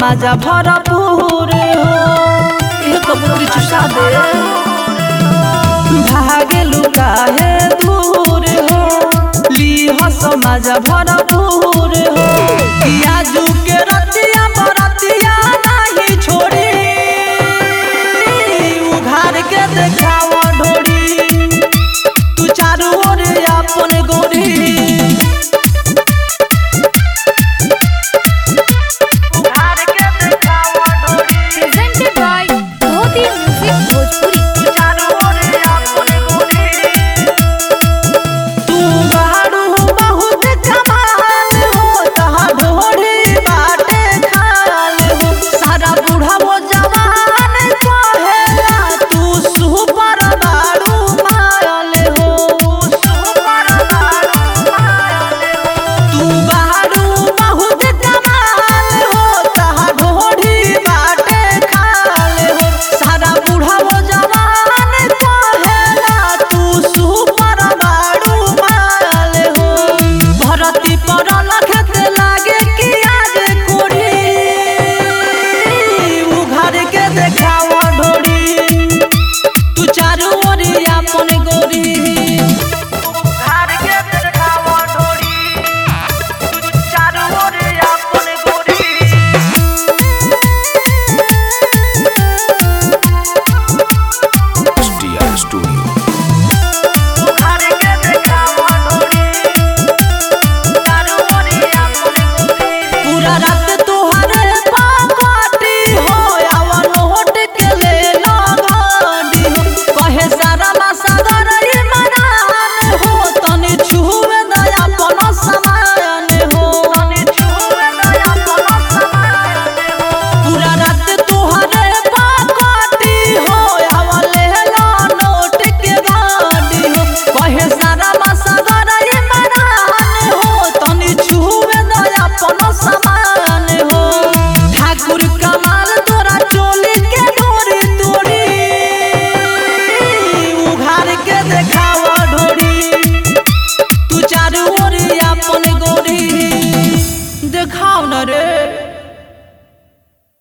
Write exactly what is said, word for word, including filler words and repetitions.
समाजा भरपूर हो ये कबूतरी चुसा दे भागेलु काहे दूर हो लीह समाजा भरपूर हो आजू के रतिया बरतिया नहीं छोड़ी उघार के देखावा ढोरी तू चारू ओर अपन गोरी देखावा ढोरी